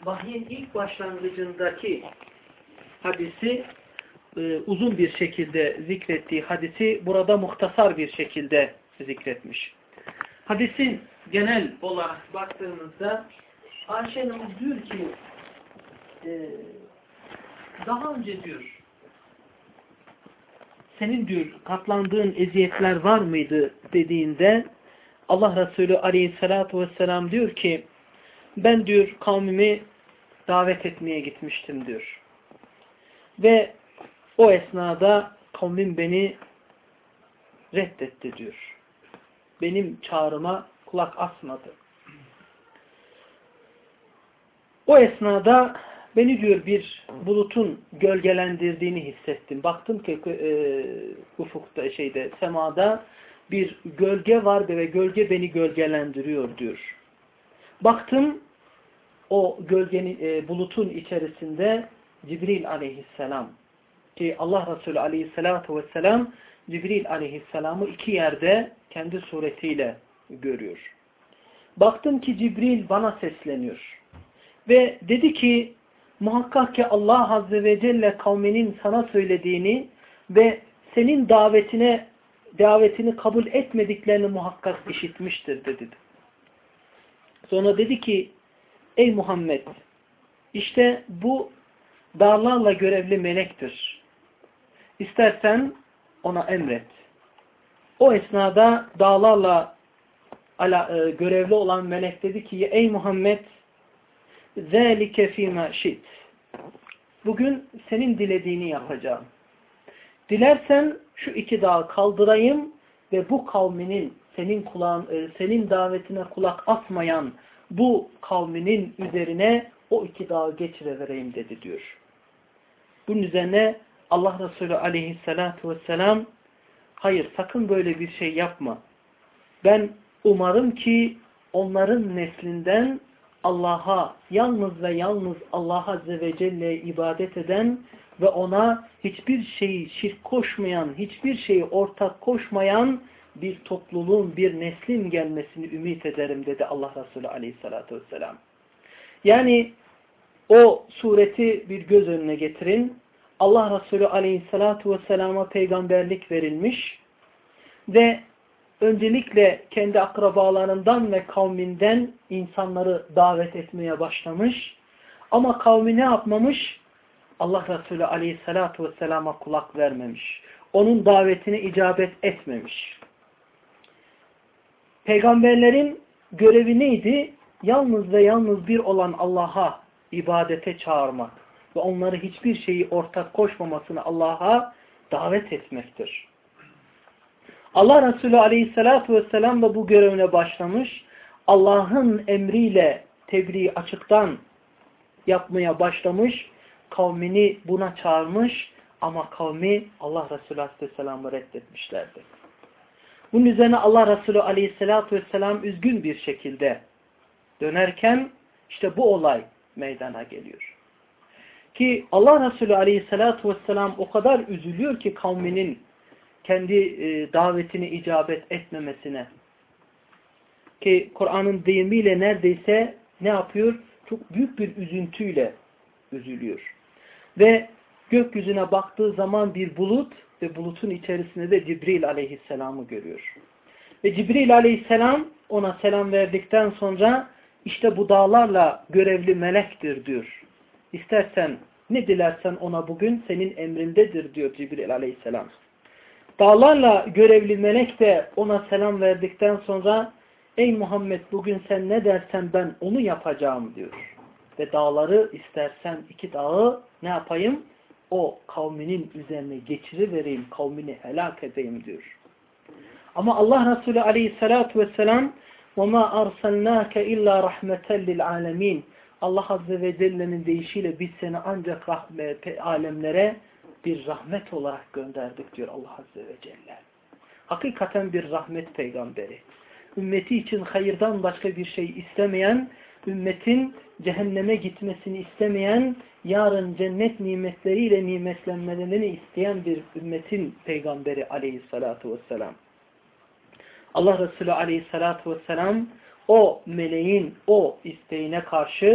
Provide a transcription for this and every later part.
vahyin ilk başlangıcındaki hadisi uzun bir şekilde zikrettiği hadisi burada muhtasar bir şekilde zikretmiş. Hadisin genel olarak baktığımızda Ayşe Hanım diyor ki daha önce diyor senin diyor katlandığın eziyetler var mıydı dediğinde Allah Resulü Aleyhisselatü Vesselam diyor ki ben diyor kavmimi davet etmeye gitmiştim diyor. Ve o esnada kavmim beni reddetti diyor. Benim çağrıma kulak asmadı. O esnada beni diyor bir bulutun gölgelendirdiğini hissettim. Baktım ki ufukta semada bir gölge var ve gölge beni gölgelendiriyor diyor. Baktım o gölgenin bulutun içerisinde Cibril aleyhisselam ki Allah Resulü aleyhissalatu vesselam Cibril aleyhisselamı iki yerde kendi suretiyle görüyor. Baktım ki Cibril bana sesleniyor. Ve dedi ki muhakkak ki Allah Azze ve Celle kavminin sana söylediğini ve senin davetini kabul etmediklerini muhakkak işitmiştir dedi. Sonra dedi ki ey Muhammed işte bu dağlarla görevli melektir. İstersen ona emret. O esnada dağlarla görevli olan melek dedi ki ey Muhammed ذَٰلِكَ ف۪ي مَا شِئْتِ bugün senin dilediğini yapacağım. Dilersen şu iki dağı kaldırayım ve bu kavminin senin davetine kulak asmayan bu kavminin üzerine o iki dağı geçirevereyim dedi diyor. Bunun üzerine Allah Resulü aleyhissalatu vesselam hayır sakın böyle bir şey yapma. Ben umarım ki onların neslinden Allah'a yalnız ve yalnız Allah Azze ve Celle'ye ibadet eden ve ona hiçbir şeyi şirk koşmayan, hiçbir şeyi ortak koşmayan bir topluluğun, bir neslin gelmesini ümit ederim dedi Allah Resulü aleyhissalatu vesselam. Yani o sureti bir göz önüne getirin. Allah Resulü aleyhissalatu vesselama peygamberlik verilmiş ve öncelikle kendi akrabalarından ve kavminden insanları davet etmeye başlamış. Ama kavmi ne yapmamış? Allah Resulü aleyhissalatu vesselama kulak vermemiş. Onun davetine icabet etmemiş. Peygamberlerin görevi neydi? Yalnız ve yalnız bir olan Allah'a ibadete çağırmak ve onları hiçbir şeyi ortak koşmamasını Allah'a davet etmektir. Allah Resulü aleyhissalatu vesselam da bu görevine başlamış. Allah'ın emriyle tebliği açıktan yapmaya başlamış. Kavmini buna çağırmış ama kavmi Allah Resulü aleyhisselam'ı reddetmişlerdi. Bunun üzerine Allah Resulü aleyhissalatu vesselam üzgün bir şekilde dönerken işte bu olay meydana geliyor. Ki Allah Resulü aleyhissalatu vesselam o kadar üzülüyor ki kavminin kendi davetini icabet etmemesine. Ki Kur'an'ın deyimiyle neredeyse ne yapıyor? Çok büyük bir üzüntüyle üzülüyor. Ve gökyüzüne baktığı zaman bir bulut ve bulutun içerisinde de Cibril aleyhisselamı görüyor. Ve Cibril aleyhisselam ona selam verdikten sonra işte bu dağlarla görevli melektir diyor. İstersen ne dilersen ona bugün senin emrindedir diyor Cibril aleyhisselam. Dağlarla görevli melek de ona selam verdikten sonra ey Muhammed bugün sen ne dersen ben onu yapacağım diyor. Ve dağları istersen iki dağı ne yapayım? O kavminin üzerine geçirivereyim, kavmini helak edeyim diyor. Ama Allah Resulü aleyhissalatu vesselam وَمَا أَرْسَلْنَاكَ اِلَّا رَحْمَةً لِلْعَالَمِينَ Allah Azze ve Celle'nin deyişiyle biz seni ancak alemlere bir rahmet olarak gönderdik diyor Allah Azze ve Celle. Hakikaten bir rahmet peygamberi. Ümmeti için hayırdan başka bir şey istemeyen, ümmetin cehenneme gitmesini istemeyen, yarın cennet nimetleriyle nimetlenmelerini isteyen bir ümmetin peygamberi aleyhissalatu vesselam. Allah Resulü aleyhissalatu vesselam o meleğin o isteğine karşı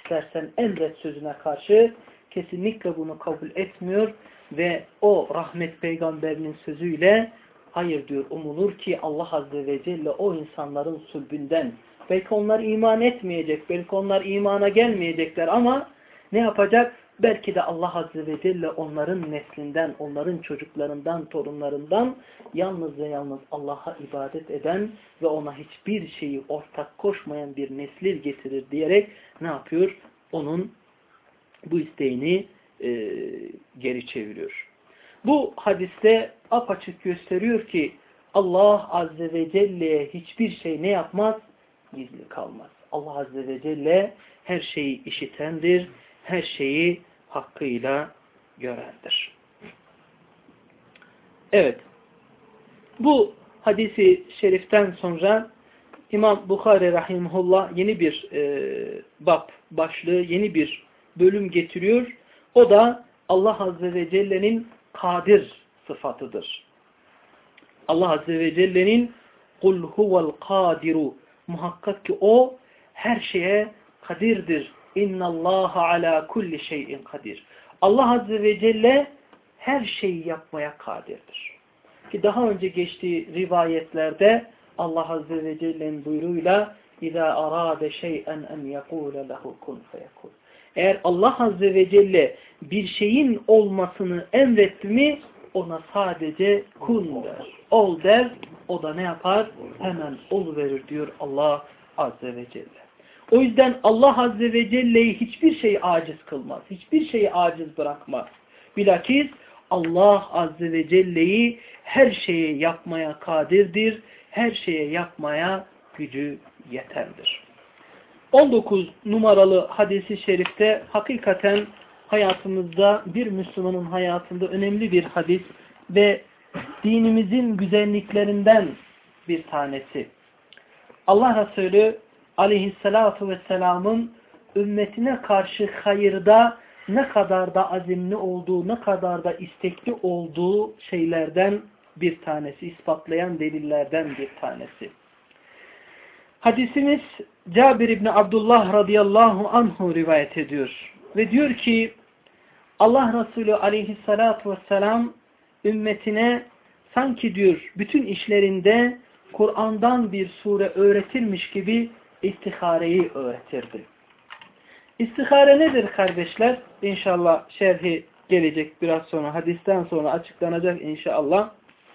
istersen emret sözüne karşı kesinlikle bunu kabul etmiyor ve o rahmet peygamberinin sözüyle hayır diyor, umulur ki Allah Azze ve Celle o insanların sulbünden, belki onlar iman etmeyecek, belki onlar imana gelmeyecekler ama ne yapacak? Belki de Allah Azze ve Celle onların neslinden, onların çocuklarından, torunlarından yalnız ve yalnız Allah'a ibadet eden ve ona hiçbir şeyi ortak koşmayan bir nesil getirir diyerek ne yapıyor? Onun bu isteğini geri çeviriyor. Bu hadiste apaçık gösteriyor ki Allah Azze ve Celle'ye hiçbir şey ne yapmaz? Gizli kalmaz. Allah Azze ve Celle her şeyi işitendir, her şeyi hakkıyla görendir. Evet. Bu hadisi şeriften sonra İmam Bukhari rahimahullah yeni bir bab başlığı, yeni bir bölüm getiriyor. O da Allah Azze ve Celle'nin kadir sıfatıdır. Allah Azze ve Celle'nin kul huvel kadiru, muhakkak ki o her şeye kadirdir. İnnallaha ala kulli şeyin kadir. Allah Azze ve Celle her şeyi yapmaya kadirdir. Ki daha önce geçtiği rivayetlerde Allah Azze ve Celle'nin buyruğuyla İzâ arâde şey'en en yekûle lehu kun feyekûn. Eğer Allah Azze ve Celle bir şeyin olmasını emretti mi ona sadece kun der, ol der, o da ne yapar? Hemen oluverir diyor Allah Azze ve Celle. O yüzden Allah Azze ve Celle'yi hiçbir şey aciz kılmaz, hiçbir şeyi aciz bırakmaz. Bilakis Allah Azze ve Celle'yi her şeye yapmaya kadirdir, her şeye yapmaya gücü yeterdir. 19 numaralı hadisi şerifte hakikaten hayatımızda, bir Müslümanın hayatında önemli bir hadis ve dinimizin güzelliklerinden bir tanesi. Allah Resulü aleyhissalatu vesselamın ümmetine karşı hayırda ne kadar da azimli olduğu, ne kadar da istekli olduğu şeylerden bir tanesi, ispatlayan delillerden bir tanesi. Hadisimiz Cabir İbni Abdullah radıyallahu anhu rivayet ediyor. Ve diyor ki Allah Resulü aleyhissalatu vesselam ümmetine sanki diyor bütün işlerinde Kur'an'dan bir sure öğretilmiş gibi istihareyi öğretirdi. İstihare nedir kardeşler? İnşallah şerhi gelecek biraz sonra, hadisten sonra açıklanacak inşallah.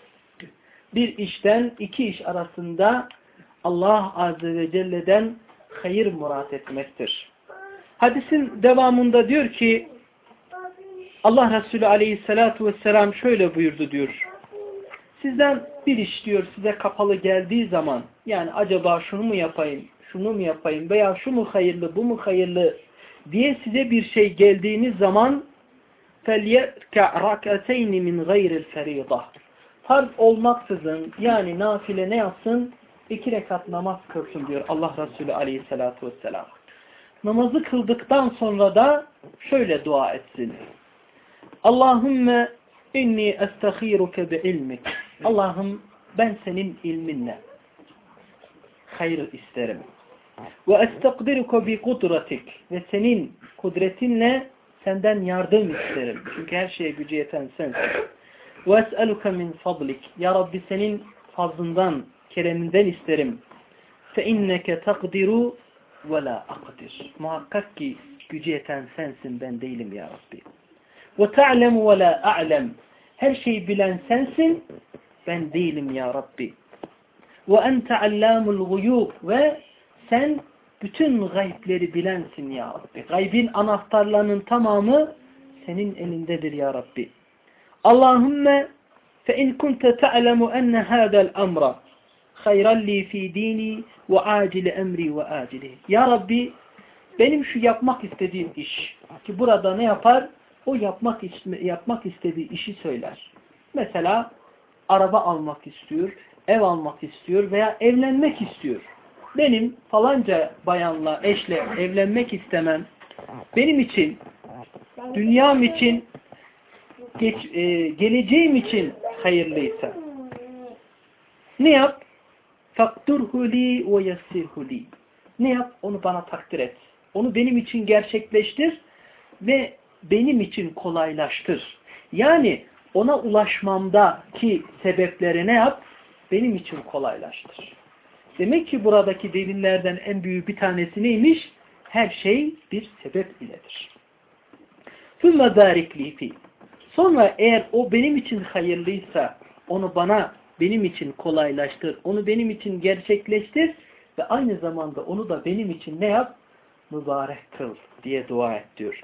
Bir işten iki iş arasında Allah Azze ve Celle'den hayır murat etmektir. Hadisin devamında diyor ki Allah Resulü Aleyhisselatü Vesselam şöyle buyurdu diyor. Sizden bir iş diyor size kapalı geldiği zaman, yani acaba şunu mu yapayım, şunu mu yapayım veya şu mu hayırlı, bu mu hayırlı diye size bir şey geldiğiniz zaman فَلْيَرْكَعْ رَكَتَيْنِ مِنْ غَيْرِ الْفَرِيضَةِ farz olmaksızın, yani nafile ne yapsın? 2 rekat namaz kılsın diyor Allah Resulü Aleyhisselatü Vesselam. Namazı kıldıktan sonra da şöyle dua etsin. Allahümme inni estaghiruke bi ilmik. Allah'ım ben senin ilminle hayır isterim. Ve estaqdiruke bi kudratik. Ve senin kudretinle senden yardım isterim. Çünkü her şeye gücü yeten sensin. Ve es'eluke min fadlik. Ya Rabbi senin fazlından, kereminden isterim. Fe inneke takdiru ve la akdir. Muhakkak ki gücü yeten sensin, ben değilim ya Rabbi. Ve ta'lemu ve la a'lem. Her şeyi bilen sensin, ben değilim ya Rabbi. Ve ente allamul guyub. Ve sen bütün gaybleri bilensin ya Rabbi. Gaybin anahtarlarının tamamı senin elindedir ya Rabbi. Allahümme fe in kunte ta'lemu enne hâdel amra hayran li fi dini ve acili emri ve acili. Ya Rabbi benim şu yapmak istediğim iş ki burada ne yapar? O yapmak istediği işi söyler. Mesela araba almak istiyor, ev almak istiyor veya evlenmek istiyor. Benim falanca bayanla, eşle evlenmek istemem benim için, dünyam için, geleceğim için hayırlıysa ne yap? Fakturhu li ve yessirhu li. Ne yap? Onu bana takdir et. Onu benim için gerçekleştir ve benim için kolaylaştır. Yani ona ulaşmamdaki sebepleri ne yap? Benim için kolaylaştır. Demek ki buradaki delillerden en büyük bir tanesi neymiş? Her şey bir sebep iledir. ثُمَّ بَارِكْ لِي فِي Sonra eğer o benim için hayırlıysa onu benim için kolaylaştır, onu benim için gerçekleştir ve aynı zamanda onu da benim için ne yap? Mübarek kıl diye dua et diyor.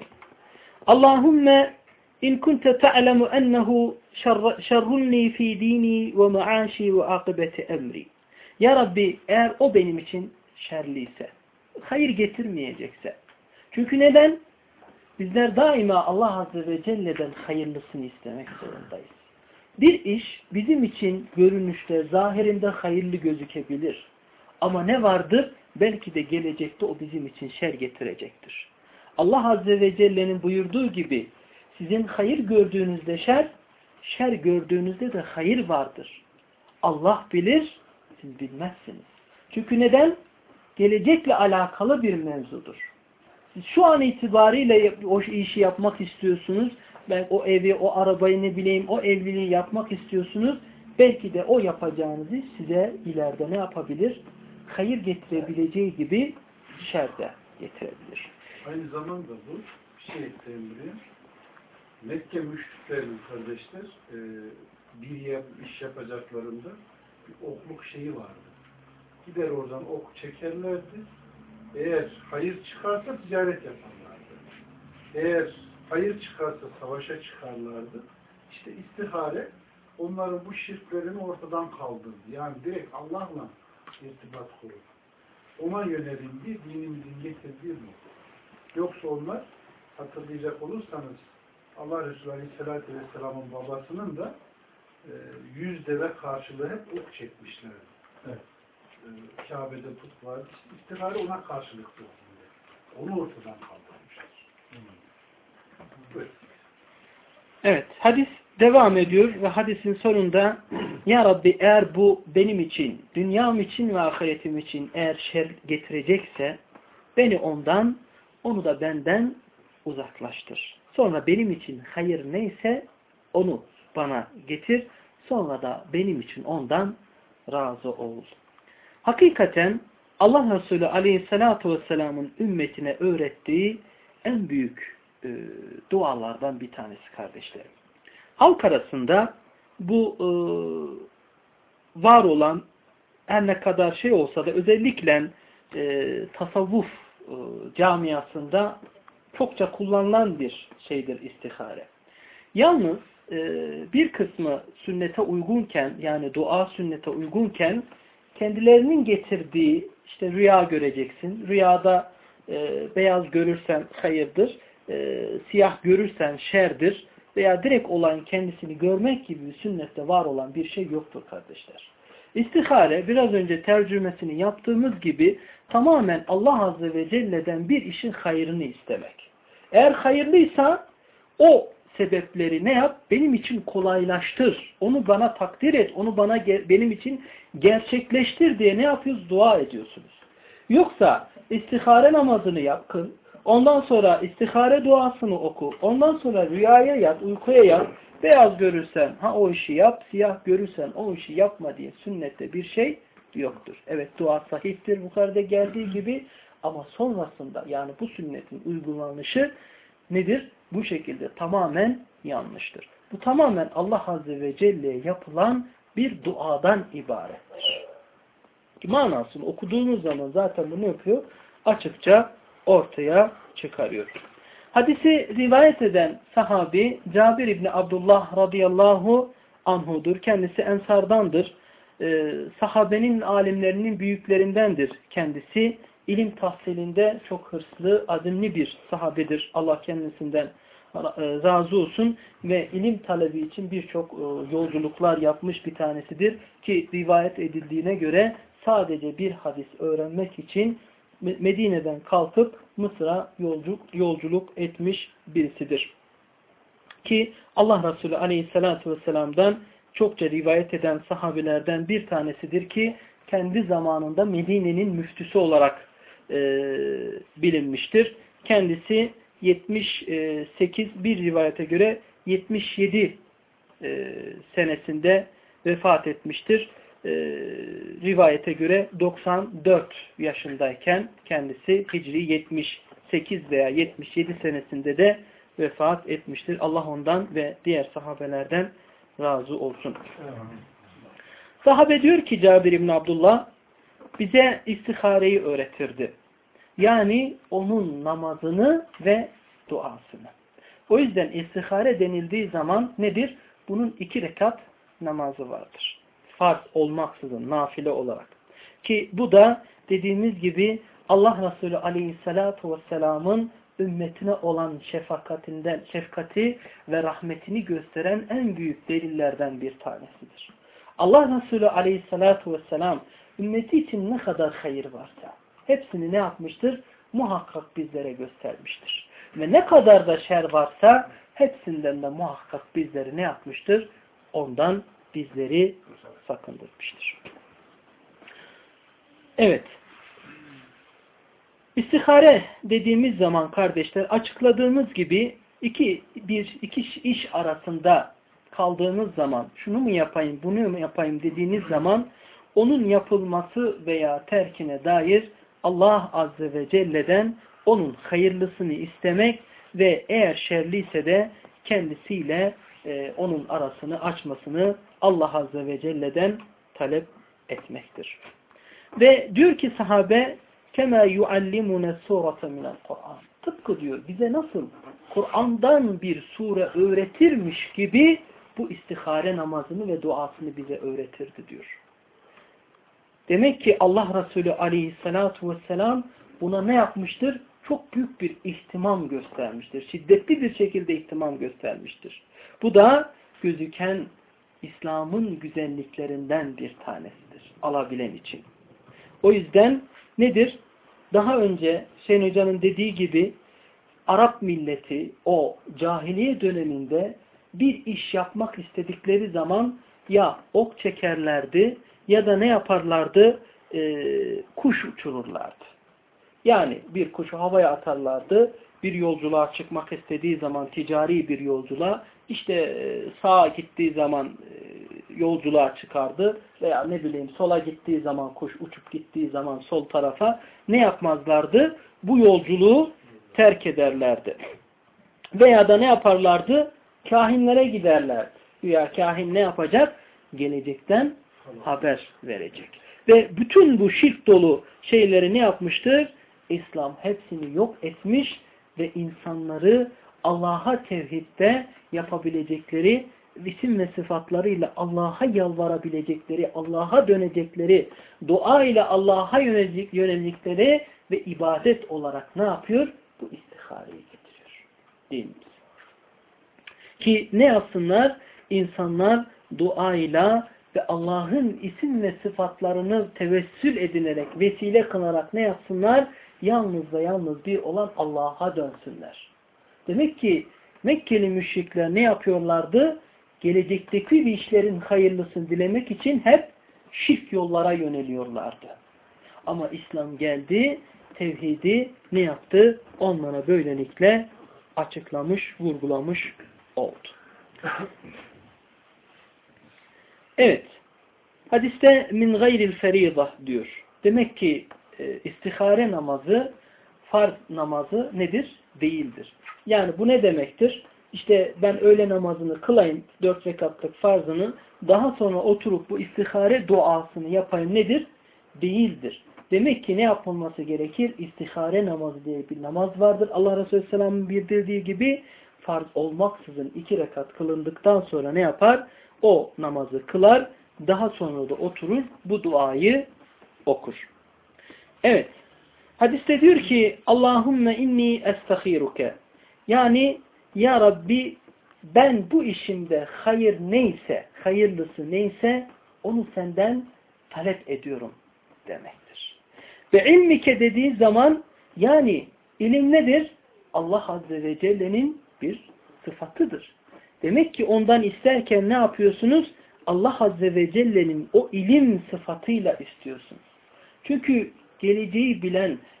Allahümme in kunte ta'lemu ennehu şerrunni fi dini ve maaşi ve akıbeti emri. Ya Rabbi eğer o benim için şerliyse, hayır getirmeyecekse. Çünkü neden? Bizler daima Allah Azze ve Celle'den hayırlısını istemek zorundayız. Bir iş bizim için görünüşte, zahirinde hayırlı gözükebilir. Ama ne vardır? Belki de gelecekte o bizim için şer getirecektir. Allah Azze ve Celle'nin buyurduğu gibi sizin hayır gördüğünüzde şer gördüğünüzde de hayır vardır. Allah bilir, siz bilmezsiniz. Çünkü neden? Gelecekle alakalı bir mevzudur. Siz şu an itibariyle o işi yapmak istiyorsunuz. Ben o evi, o arabayı ne bileyim, o evliliği yapmak istiyorsunuz. Belki de o yapacağınız iş size ileride ne yapabilir? Hayır getirebileceği gibi şer de getirebilir. Aynı zamanda bu bir şey ekleyeyim buraya. Mekke müşriklerinin kardeşler bir iş yapacaklarında bir okluk şeyi vardı. Gider oradan ok çekerlerdi. Eğer hayır çıkarsa ticaret yaparlardı. Eğer hayır çıkarsa savaşa çıkarlardı. İşte istihare onların bu şirklerini ortadan kaldırdı. Yani direkt Allah'la irtibat kurur. Ona yönelindiği dinimizin getirdiği bu. Yoksa onlar hatırlayacak olursanız Allah Resulü Aleyhisselatü Vesselam'ın babasının da 100 deve karşılığı hep ok çekmişlerdi. Evet. Kabe'de put vardı. İstihare ona karşılıktı. Onu ortadan kaldırmışlar. Evet. Hadis devam ediyor ve hadisin sonunda Ya Rabbi eğer bu benim için, dünyam için ve ahiretim için eğer şer getirecekse beni ondan, onu da benden uzaklaştır. Sonra benim için hayır neyse onu bana getir. Sonra da benim için ondan razı ol. Hakikaten Allah Resulü Aleyhisselatü Vesselam'ın ümmetine öğrettiği en büyük dualardan bir tanesi kardeşlerim. Halk arasında bu var olan her ne kadar şey olsa da özellikle tasavvuf camiasında çokça kullanılan bir şeydir istihare. Yalnız bir kısmı sünnete uygunken yani dua sünnete uygunken kendilerinin getirdiği işte rüya göreceksin. Rüyada beyaz görürsen hayırdır. Siyah görürsen şerdir. Veya direkt olan kendisini görmek gibi bir sünnette var olan bir şey yoktur kardeşler. İstihare biraz önce tercümesini yaptığımız gibi tamamen Allah Azze ve Celle'den bir işin hayrını istemek. Eğer hayırlıysa o sebepleri ne yap? Benim için kolaylaştır. Onu bana takdir et. Onu benim için gerçekleştir diye ne yapıyoruz? Dua ediyorsunuz. Yoksa istihare namazını yapın. Ondan sonra istihare duasını oku. Ondan sonra rüyaya yat, uykuya yat. Beyaz görürsen o işi yap, siyah görürsen o işi yapma diye sünnette bir şey yoktur. Evet dua sahihtir yukarıda geldiği gibi ama sonrasında yani bu sünnetin uygulanışı nedir? Bu şekilde tamamen yanlıştır. Bu tamamen Allah Azze ve Celle'ye yapılan bir duadan ibarettir. Manasını okuduğunuz zaman zaten bunu yapıyor. Açıkça ortaya çıkarıyor. Hadisi rivayet eden sahabi Cabir İbni Abdullah radıyallahu anhudur. Kendisi ensardandır. Sahabenin alimlerinin büyüklerindendir kendisi. İlim tahsilinde çok hırslı, azimli bir sahabedir. Allah kendisinden razı olsun ve ilim talebi için birçok yolculuklar yapmış bir tanesidir. Ki rivayet edildiğine göre sadece bir hadis öğrenmek için Medine'den kalkıp Mısır'a yolculuk etmiş birisidir. Ki Allah Resulü Aleyhisselatü Vesselam'dan çokça rivayet eden sahabelerden bir tanesidir ki kendi zamanında Medine'nin müftüsü olarak bilinmiştir. Kendisi 78, bir rivayete göre 77 senesinde vefat etmiştir. Rivayete göre 94 yaşındayken kendisi Hicri 78 veya 77 senesinde de vefat etmiştir. Allah ondan ve diğer sahabelerden razı olsun. Sahabe diyor ki Cabir İbni Abdullah, bize istihareyi öğretirdi. Yani onun namazını ve duasını. O yüzden istihare denildiği zaman nedir? Bunun 2 rekat namazı vardır. Farz olmaksızın, nafile olarak. Ki bu da dediğimiz gibi Allah Resulü Aleyhisselatü Vesselam'ın ümmetine olan şefkati ve rahmetini gösteren en büyük delillerden bir tanesidir. Allah Resulü Aleyhisselatü Vesselam ümmeti için ne kadar hayır varsa hepsini ne yapmıştır? Muhakkak bizlere göstermiştir. Ve ne kadar da şer varsa hepsinden de muhakkak bizleri ne yapmıştır? Ondan bizleri sakındırmıştır. Evet. İstihare dediğimiz zaman kardeşler açıkladığımız gibi iki iş arasında kaldığınız zaman şunu mu yapayım, bunu mu yapayım dediğiniz zaman onun yapılması veya terkine dair Allah Azze ve Celle'den onun hayırlısını istemek ve eğer şerliyse de kendisiyle onun arasını açmasını Allah Azze ve Celle'den talep etmektir. Ve diyor ki sahabe كَمَا يُعَلِّمُنَ سُورَةً مِنَ الْقُرْآنِ Tıpkı diyor bize nasıl Kur'an'dan bir sure öğretirmiş gibi bu istihare namazını ve duasını bize öğretirdi diyor. Demek ki Allah Resulü Aleyhisselatü Vesselam buna ne yapmıştır? Çok büyük bir ihtimam göstermiştir. Şiddetli bir şekilde ihtimam göstermiştir. Bu da gözüken İslam'ın güzelliklerinden bir tanesidir. Alabilen için. O yüzden nedir? Daha önce Hüseyin Hoca'nın dediği gibi Arap milleti o cahiliye döneminde bir iş yapmak istedikleri zaman ya ok çekerlerdi ya da ne yaparlardı? Kuş uçururlardı. Yani bir kuşu havaya atarlardı. Bir yolculuğa çıkmak istediği zaman ticari bir yolculuğa işte sağa gittiği zaman yolculuğa çıkardı veya ne bileyim sola gittiği zaman kuş uçup gittiği zaman sol tarafa ne yapmazlardı? Bu yolculuğu terk ederlerdi. Veya da ne yaparlardı? Kahinlere giderlerdi. Veya kahin ne yapacak? Gelecekten haber verecek. Ve bütün bu şirk dolu şeyleri ne yapmıştır? İslam hepsini yok etmiş ve insanları Allah'a tevhidde yapabilecekleri isim ve sıfatlarıyla Allah'a yalvarabilecekleri, Allah'a dönecekleri, dua ile Allah'a yönelecekleri ve ibadet olarak ne yapıyor? Bu istihareyi getiriyor. Değil mi? Ki ne yapsınlar? İnsanlar duayla ve Allah'ın isim ve sıfatlarını tevessül edinerek, vesile kılarak ne yapsınlar? Yalnız ve yalnız bir olan Allah'a dönsünler. Demek ki Mekkeli müşrikler ne yapıyorlardı? Gelecekteki bir işlerin hayırlısını dilemek için hep şirk yollara yöneliyorlardı. Ama İslam geldi, tevhidi ne yaptı? Onlara böylelikle açıklamış, vurgulamış oldu. Evet. Hadiste min gayril ferîdah diyor. Demek ki istihare namazı farz namazı nedir? Değildir. Yani bu ne demektir? İşte ben öğle namazını kılayım, 4 rekatlık farzını, daha sonra oturup bu istihare duasını yapayım nedir? Değildir. Demek ki ne yapılması gerekir? İstihare namazı diye bir namaz vardır. Allah Resulü Aleyhisselam'ın bildirdiği gibi farz olmaksızın 2 rekat kılındıktan sonra ne yapar? O namazı kılar, daha sonra da oturur, bu duayı okur. Evet. Hadiste diyor ki Allahümme inni estahiruke. Yani ya Rabbi ben bu işimde hayır neyse, hayırlısı neyse onu senden talep ediyorum demektir. Ve ilmike dediği zaman yani ilim nedir? Allah Azze ve Celle'nin bir sıfatıdır. Demek ki ondan isterken ne yapıyorsunuz? Allah Azze ve Celle'nin o ilim sıfatıyla istiyorsunuz. Çünkü geleceği bilen,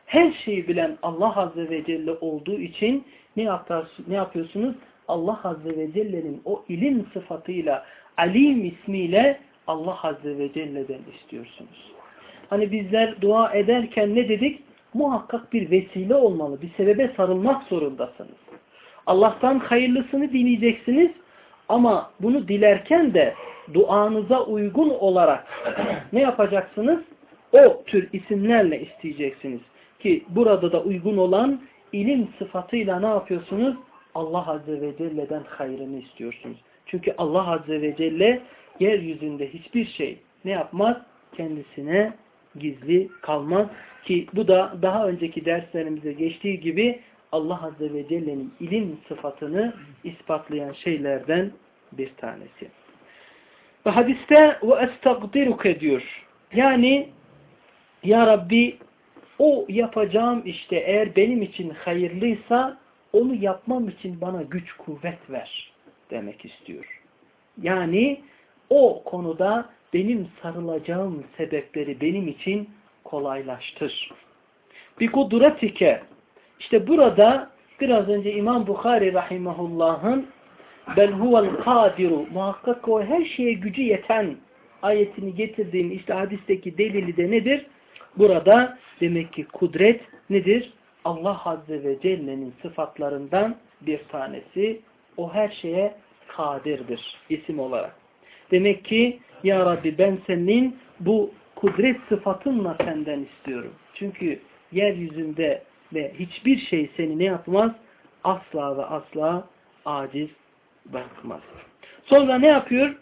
her şeyi bilen Allah Azze ve Celle olduğu için ne yapıyorsunuz? Allah Azze ve Celle'nin o ilim sıfatıyla, alim ismiyle Allah Azze ve Celle'den istiyorsunuz. Hani bizler dua ederken ne dedik? Muhakkak bir vesile olmalı, bir sebebe sarılmak zorundasınız. Allah'tan hayırlısını dileyeceksiniz ama bunu dilerken de duanıza uygun olarak ne yapacaksınız? O tür isimlerle isteyeceksiniz. Ki burada da uygun olan ilim sıfatıyla ne yapıyorsunuz? Allah Azze ve Celle'den hayrını istiyorsunuz. Çünkü Allah Azze ve Celle yeryüzünde hiçbir şey ne yapmaz? Kendisine gizli kalmaz. Ki bu da daha önceki derslerimize geçtiği gibi Allah Azze ve Celle'nin ilim sıfatını ispatlayan şeylerden bir tanesi. Ve hadiste ve estagdiruke diyor. Yani ya Rabbi o yapacağım işte eğer benim için hayırlıysa onu yapmam için bana güç kuvvet ver demek istiyor. Yani o konuda benim sarılacağım sebepleri benim için kolaylaştır. Bi kudretike. İşte burada biraz önce İmam Bukhari rahimahullah'ın bel huvel kadiru muhakkak o her şeye gücü yeten ayetini getirdiğim işte hadisteki delili de nedir? Burada demek ki kudret nedir? Allah Azze ve Celle'nin sıfatlarından bir tanesi. O her şeye kadirdir isim olarak. Demek ki ya Rabbi ben senin bu kudret sıfatınla senden istiyorum. Çünkü yeryüzünde ve hiçbir şey seni ne yapmaz? Asla ve asla aciz bırakmaz. Sonra ne yapıyor?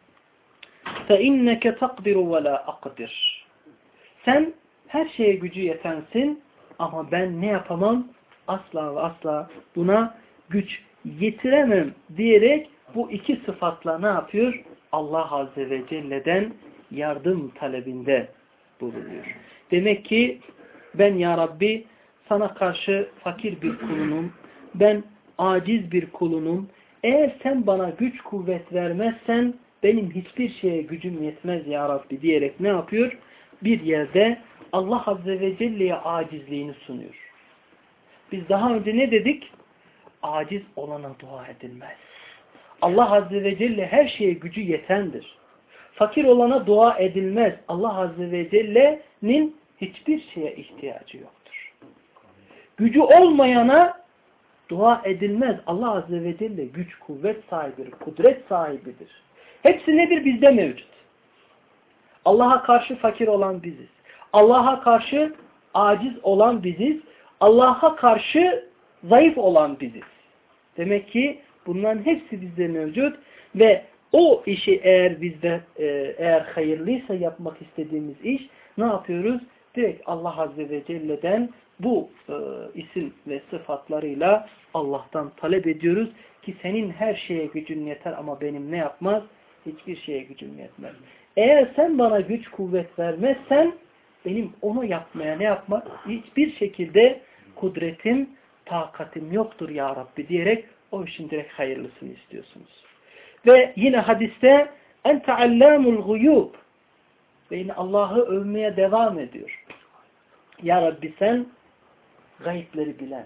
فَاِنَّكَ تَقْدِرُ وَلَا أَقْدِرُ Sen her şeye gücü yetensin ama ben ne yapamam? Asla ve asla buna güç yetiremem diyerek bu iki sıfatla ne yapıyor? Allah Azze ve Celle'den yardım talebinde bulunuyor. Demek ki ben ya Rabbi sana karşı fakir bir kulunum. Ben aciz bir kulunum. Eğer sen bana güç kuvvet vermezsen benim hiçbir şeye gücüm yetmez ya Rabbi diyerek ne yapıyor? Bir yerde Allah Azze ve Celle'ye acizliğini sunuyor. Biz daha önce ne dedik? Aciz olana dua edilmez. Allah Azze ve Celle her şeye gücü yetendir. Fakir olana dua edilmez. Allah Azze ve Celle'nin hiçbir şeye ihtiyacı yoktur. Gücü olmayana dua edilmez. Allah Azze ve Celle güç, kuvvet sahibidir, kudret sahibidir. Hepsi nedir? Bizde mevcut. Allah'a karşı fakir olan biziz. Allah'a karşı aciz olan biziz. Allah'a karşı zayıf olan biziz. Demek ki bunların hepsi bizde mevcut ve o işi eğer bizde eğer hayırlıysa yapmak istediğimiz iş ne yapıyoruz? Direkt Allah Azze ve Celle'den bu isim ve sıfatlarıyla Allah'tan talep ediyoruz ki senin her şeye gücün yeter ama benim ne yapmaz? Hiçbir şeye gücüm yetmez. Eğer sen bana güç kuvvet vermezsen benim onu yapmaya ne yapmak? Hiçbir şekilde kudretim, takatim yoktur ya Rabbi diyerek o işin direkt hayırlısını istiyorsunuz. Ve yine hadiste ente allamul guyub ve yine Allah'ı övmeye devam ediyor. Ya Rabbi sen gayipleri bilensin.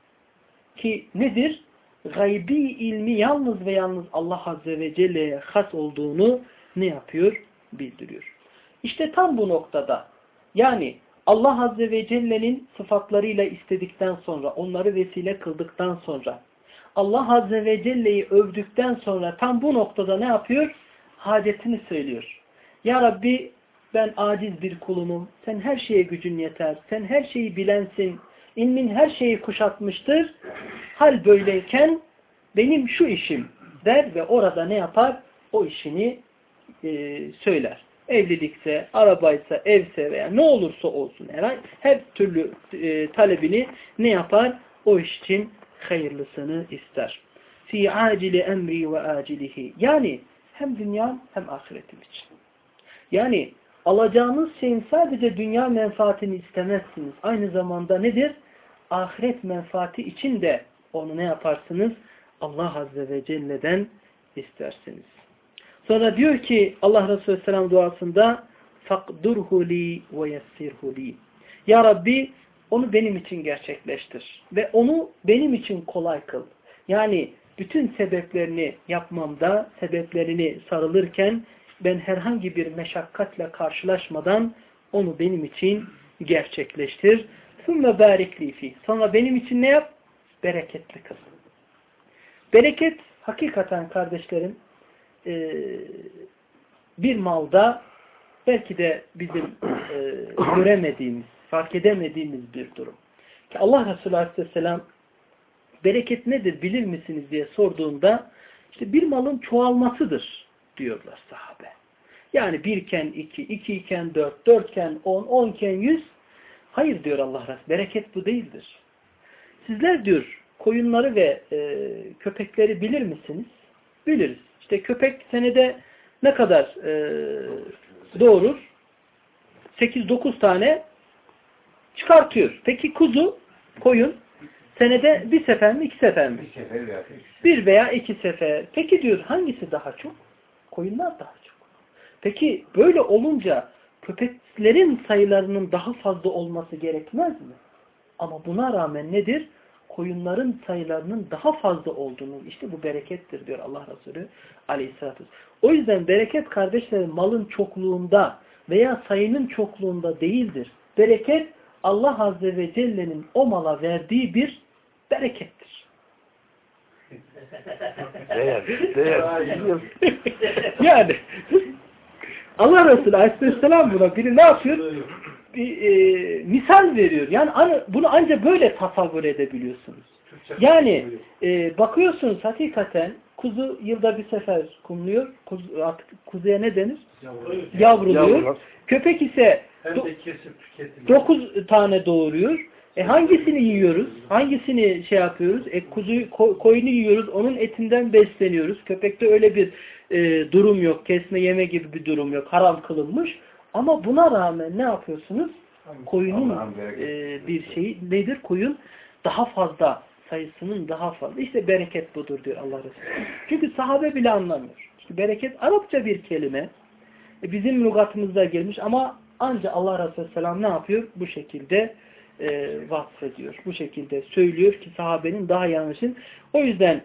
Ki nedir? Gaybi ilmi yalnız ve yalnız Allah Azze ve Celle'ye has olduğunu ne yapıyor? Bildiriyor. İşte tam bu noktada yani Allah Azze ve Celle'nin sıfatlarıyla istedikten sonra, onları vesile kıldıktan sonra, Allah Azze ve Celle'yi övdükten sonra tam bu noktada ne yapıyor? Hacetini söylüyor. Ya Rabbi ben aciz bir kulunum. Sen her şeye gücün yeter. Sen her şeyi bilensin. İlmin her şeyi kuşatmıştır. Hal böyleyken benim şu işim der ve orada ne yapar? O işini söyler. Evlilikse, arabaysa, evse veya ne olursa olsun her türlü talebini ne yapar? O iş için hayırlısını ister. Fi acili emri ve acilihi. Yani hem dünya hem ahiretim için. Yani alacağınız şeyin sadece dünya menfaatini istemezsiniz. Aynı zamanda nedir? Ahiret menfaati için de onu ne yaparsınız? Allah Azze ve Celle'den istersiniz. Sonra diyor ki Allah Resulü Selam duasında فَقْدُرْهُ لِي وَيَسِّرْهُ لِي Ya Rabbi onu benim için gerçekleştir. Ve onu benim için kolay kıl. Yani bütün sebeplerini yapmamda, sebeplerini sarılırken ben herhangi bir meşakkatle karşılaşmadan onu benim için gerçekleştir. ثُمَّ بَارِكْ لِي فِيهِ Sonra benim için ne yap? Bereketli kıl. Bereket hakikaten kardeşlerim bir malda belki de bizim göremediğimiz, fark edemediğimiz bir durum. Ki Allah Resulü Aleyhisselam bereket nedir bilir misiniz diye sorduğunda işte bir malın çoğalmasıdır diyorlar sahabe. Yani 1 iken 2, 2 iken 4, 4 iken 10, 10 iken 100. Hayır diyor Allah Resulü. Bereket bu değildir. Sizler diyor koyunları ve köpekleri bilir misiniz? Biliriz. İşte köpek senede ne kadar doğurur? 8-9 tane çıkartıyor. Peki kuzu, koyun senede bir sefer mi, 2 sefer mi? Bir sefer veya 1 veya 2 sefer. Peki diyor hangisi daha çok? Koyunlar daha çok. Peki böyle olunca köpeklerin sayılarının daha fazla olması gerekmez mi? Ama buna rağmen nedir? Koyunların sayılarının daha fazla olduğunu, işte bu berekettir diyor Allah Resulü Aleyhisselatü Vesselam. O yüzden bereket kardeşlerim malın çokluğunda veya sayının çokluğunda değildir. Bereket Allah Azze ve Celle'nin o mala verdiği bir berekettir. Yani Allah Resulü Aleyhisselam buna biri ne yapıyor? Misal veriyor. Yani bunu ancak böyle tasavvur edebiliyorsunuz. Yani bakıyorsunuz hakikaten kuzu yılda bir sefer kumluyor. Kuzuya ne denir? Yavruluyor. Köpek ise 9 tane doğuruyor. Hangisini yiyoruz? Hangisini şey yapıyoruz? Koyunu yiyoruz. Onun etinden besleniyoruz. Köpekte öyle bir durum yok. Kesme yeme gibi bir durum yok. Haram kılınmış. Ama buna rağmen ne yapıyorsunuz? Koyunun bir şeyi nedir? Koyun daha fazla, sayısının daha fazla. İşte bereket budur diyor Allah Resulü. Çünkü sahabe bile anlamıyor. Çünkü bereket Arapça bir kelime. Bizim lügatımızda gelmiş ama ancak Allah Resulü Selam ne yapıyor? Bu şekilde vasfediyor. Bu şekilde söylüyor ki sahabenin daha yanlışın. O yüzden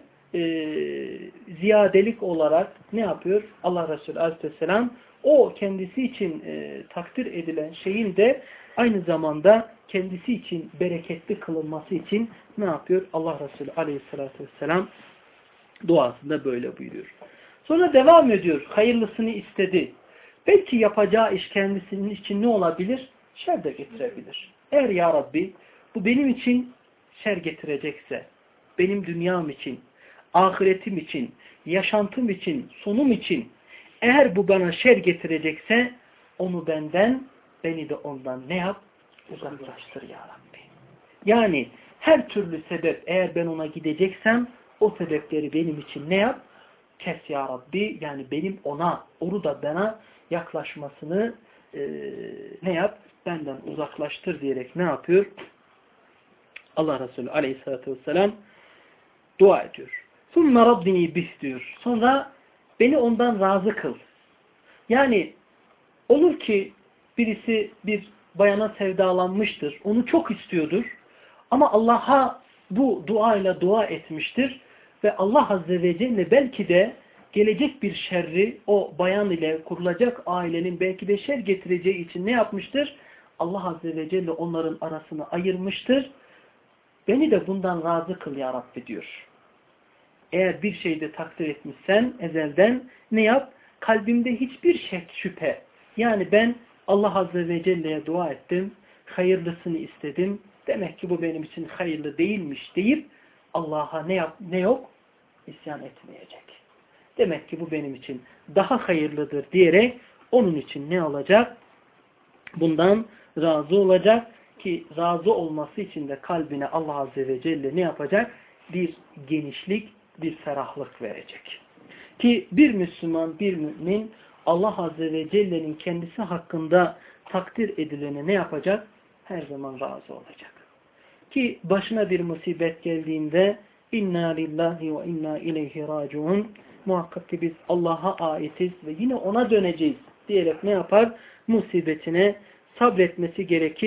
ziyadelik olarak ne yapıyor? Allah Resulü Aleyhisselam o kendisi için takdir edilen şeyin de aynı zamanda kendisi için bereketli kılınması için ne yapıyor? Allah Resulü Aleyhisselatü Vesselam duasında böyle buyuruyor. Sonra devam ediyor. Hayırlısını istedi. Belki yapacağı iş kendisinin için ne olabilir? Şer de getirebilir. Eğer ya Rabbi bu benim için şer getirecekse, benim dünyam için, ahiretim için, yaşantım için, sonum için eğer bu bana şer getirecekse onu benden, beni de ondan ne yap? Uzaklaştır ya Rabbi. Yani her türlü sebep eğer ben ona gideceksem o sebepleri benim için ne yap? Kes ya Rabbi. Yani benim onu da bana yaklaşmasını ne yap? Benden uzaklaştır diyerek ne yapıyor? Allah Resulü Aleyhisselatü Vesselam dua ediyor. ثُمَّ رَبِّنِي بِهْ diyor. Sonra beni ondan razı kıl. Yani olur ki birisi bir bayana sevdalanmıştır. Onu çok istiyordur. Ama Allah'a bu duayla dua etmiştir. Ve Allah Azze ve Celle belki de gelecek bir şerri o bayan ile kurulacak ailenin belki de şer getireceği için ne yapmıştır? Allah Azze ve Celle onların arasını ayırmıştır. Beni de bundan razı kıl ya Rabbi diyor. Eğer bir şeyde takdir etmişsen ezelden ne yap? Kalbimde hiçbir şüphe. Yani ben Allah Azze ve Celle'ye dua ettim. Hayırlısını istedim. Demek ki bu benim için hayırlı değilmiş deyip Allah'a ne yok? İsyan etmeyecek. Demek ki bu benim için daha hayırlıdır diyerek onun için ne olacak? Bundan razı olacak ki razı olması için de kalbine Allah Azze ve Celle ne yapacak? Bir genişlik, bir ferahlık verecek. Ki bir Müslüman, bir mümin Allah Azze ve Celle'nin kendisi hakkında takdir edilene ne yapacak? Her zaman razı olacak. Ki başına bir musibet geldiğinde inna lillahi ve inna ileyhi raciun, muhakkak ki biz Allah'a aitiz ve yine ona döneceğiz diyerek ne yapar? Musibetine sabretmesi gerekir.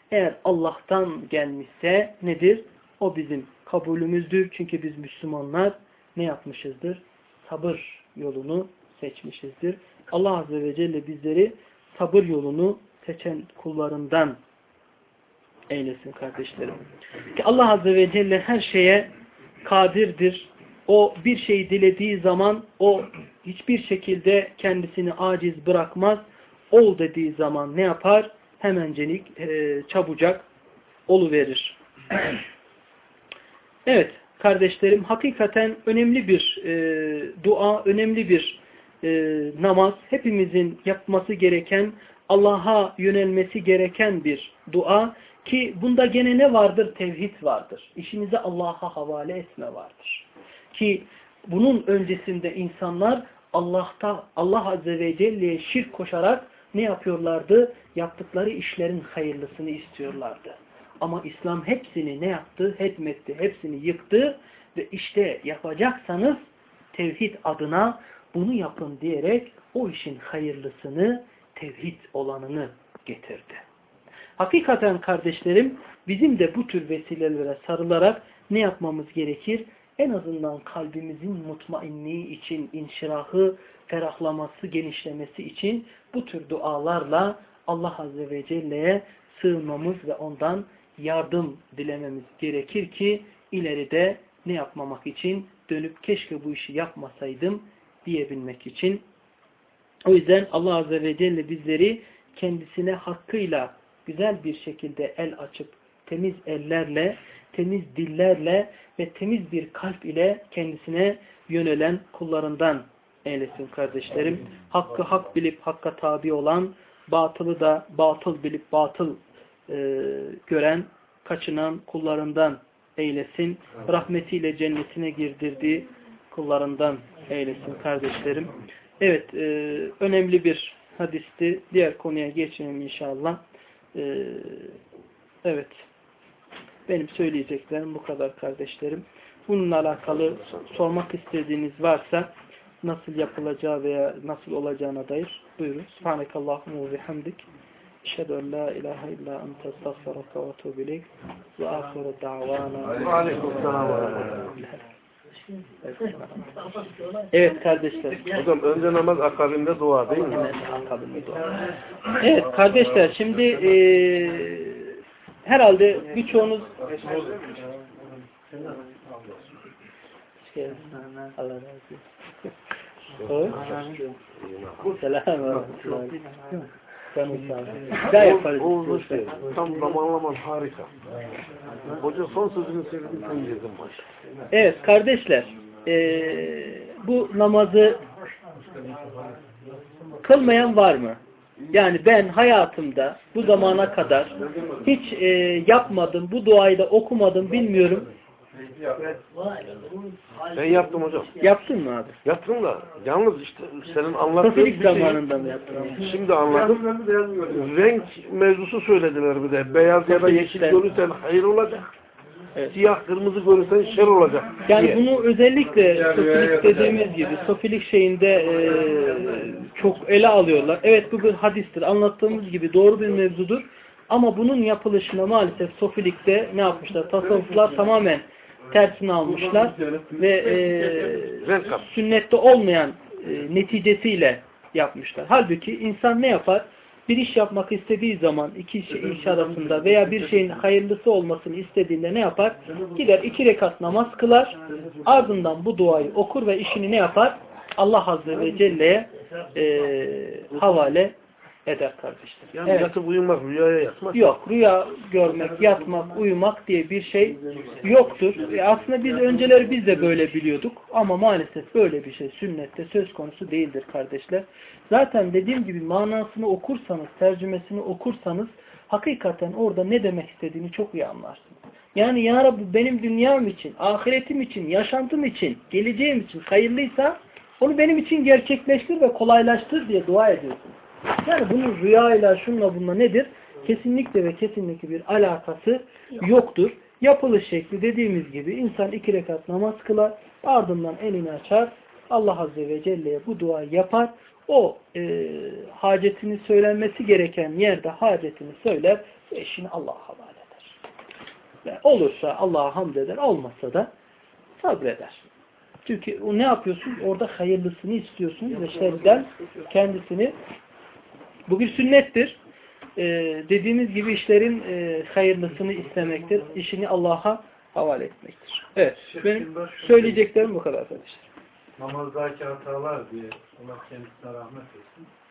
Eğer Allah'tan gelmişse nedir? O bizim kabulümüzdür. Çünkü biz Müslümanlar ne yapmışızdır? Sabır yolunu seçmişizdir. Allah Azze ve Celle bizleri sabır yolunu seçen kullarından eylesin kardeşlerim. Ki Allah Azze ve Celle her şeye kadirdir. O bir şeyi dilediği zaman o hiçbir şekilde kendisini aciz bırakmaz. Ol dediği zaman ne yapar? Hemencelik, çabucak oluverir. Evet kardeşlerim, hakikaten önemli bir dua, önemli bir namaz. Hepimizin yapması gereken, Allah'a yönelmesi gereken bir dua. Ki bunda gene ne vardır? Tevhid vardır. İşinizi Allah'a havale etme vardır. Ki bunun öncesinde insanlar Allah Azze ve Celle'ye şirk koşarak ne yapıyorlardı? Yaptıkları işlerin hayırlısını istiyorlardı. Ama İslam hepsini ne yaptı? Hedmetti. Hepsini yıktı ve işte yapacaksanız tevhid adına bunu yapın diyerek o işin hayırlısını, tevhid olanını getirdi. Hakikaten kardeşlerim, bizim de bu tür vesilelere sarılarak ne yapmamız gerekir? En azından kalbimizin mutmainliği için, inşirahı, ferahlaması, genişlemesi için bu tür dualarla Allah Azze ve Celle'ye sığınmamız ve ondan yardım dilememiz gerekir ki ileride ne yapmamak için? Dönüp keşke bu işi yapmasaydım diyebilmek için. O yüzden Allah Azze ve Celle bizleri kendisine hakkıyla güzel bir şekilde el açıp temiz ellerle, temiz dillerle ve temiz bir kalp ile kendisine yönelen kullarından eylesin kardeşlerim. Hakkı hak bilip hakka tabi olan, batılı da batıl bilip batıl gören, kaçınan kullarından eylesin. Rahmetiyle cennetine girdirdiği kullarından eylesin kardeşlerim. Evet, önemli bir hadisti. Diğer konuya geçelim inşallah. Evet. Benim söyleyeceklerim bu kadar kardeşlerim. Bununla alakalı sormak istediğiniz varsa nasıl yapılacağı veya nasıl olacağına dair buyurun. Subhanekallahumma ve bihamdik. Eşhedü en la ilahe illa ente estağfiruke ve etûbü ileyk. Ve âhiru da'vana. Aleykümselam ve rahmetullah. Evet kardeşler. Hocam önce namaz akabinde dua değil mi? Evet, akabinde dua. Evet kardeşler, şimdi herhalde birçoğunuz Allah razı olsun. Selam. Tam zamanlaman harika. Hoca son sözünü söyledin, sen girdin baş. Evet kardeşler, bu namazı kılmayan var mı? Yani ben hayatımda bu zamana kadar hiç yapmadım, bu duayı da okumadım, bilmiyorum. Ben yaptım hocam. Yaptın mı abi? Yaptım da yalnız işte senin anlattığın Sofilik bir şey. zamanında mı yaptın? Şimdi anladım. Renk mevzusu söylediler bir de. Beyaz ya da yeşil görürsen hayır olacak. Evet. Siyah kırmızı görürsen şer olacak. Yani diye. bunu özellikle sofilik dediğimiz gibi sofilik şeyinde çok ele alıyorlar. Evet bu bir hadistir. Anlattığımız gibi doğru bir mevzudur. Ama bunun yapılışına maalesef sofilikte ne yapmışlar? Tasavvuflar tamamen tersini almışlar ve sünnette olmayan neticesiyle yapmışlar. Halbuki insan ne yapar? Bir iş yapmak istediği zaman iki iş arasında veya bir şeyin hayırlısı olmasını istediğinde ne yapar? Gider 2 rekat namaz kılar, ardından bu duayı okur ve işini ne yapar? Allah Azze ve Celle'ye havale eder kardeşler. Yani evet. Yatıp uyumak, rüyaya yatmak. Yok, rüya görmek, yatmak, uyumak diye bir şey yoktur. Aslında biz önceleri biz de böyle biliyorduk ama maalesef böyle bir şey sünnette söz konusu değildir kardeşler. Zaten dediğim gibi manasını okursanız, tercümesini okursanız hakikaten orada ne demek istediğini çok iyi anlarsınız. Yani ya Rabbi benim dünyam için, ahiretim için, yaşantım için, geleceğim için hayırlıysa onu benim için gerçekleştir ve kolaylaştır diye dua ediyorsunuz. Yani bunun rüyayla, şunla bununla nedir? Kesinlikle ve kesinlikle bir alakası yoktur. Yapılış şekli dediğimiz gibi insan 2 rekat namaz kılar, ardından elini açar, Allah Azze ve Celle'ye bu duayı yapar. O hacetini söylenmesi gereken yerde hacetini söyler. işini Allah'a havale eder. Ve olursa Allah'a hamd eder, olmazsa da sabreder. Çünkü o ne yapıyorsun? Orada hayırlısını istiyorsun ve şerden kendisini, bu bir sünnettir. Dediğimiz gibi işlerin hayırlısını istemektir. İşini Allah'a havale etmektir. Evet. Benim söyleyeceklerim bu kadar arkadaşlar. Namazdaki hatalar diye Allah kendisine rahmet etsin.